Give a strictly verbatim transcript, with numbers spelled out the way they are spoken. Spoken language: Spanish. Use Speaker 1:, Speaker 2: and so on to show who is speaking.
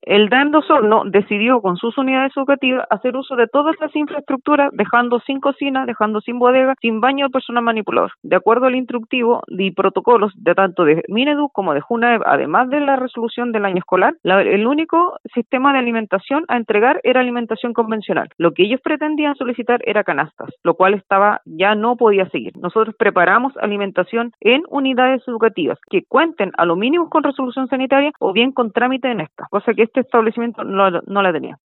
Speaker 1: el D A M de Osorno decidió con sus unidades educativas hacer uso de todas las infraestructuras, dejando sin cocina, dejando sin bodega, sin baño de personal manipulador. De acuerdo al instructivo y protocolos de tanto de Minedu como de Junaev, además de la resolución del año escolar, la, el único sistema de alimentación a entregar era alimentación convencional. Lo que ellos pretendían solicitar era canastas, lo cual estaba ya no podía seguir. Nosotros preparamos alimentación en unidades educativas que cuenten a lo mínimo con resolución sanitaria o bien con trámite en esta, cosa que este establecimiento no, no la tenía.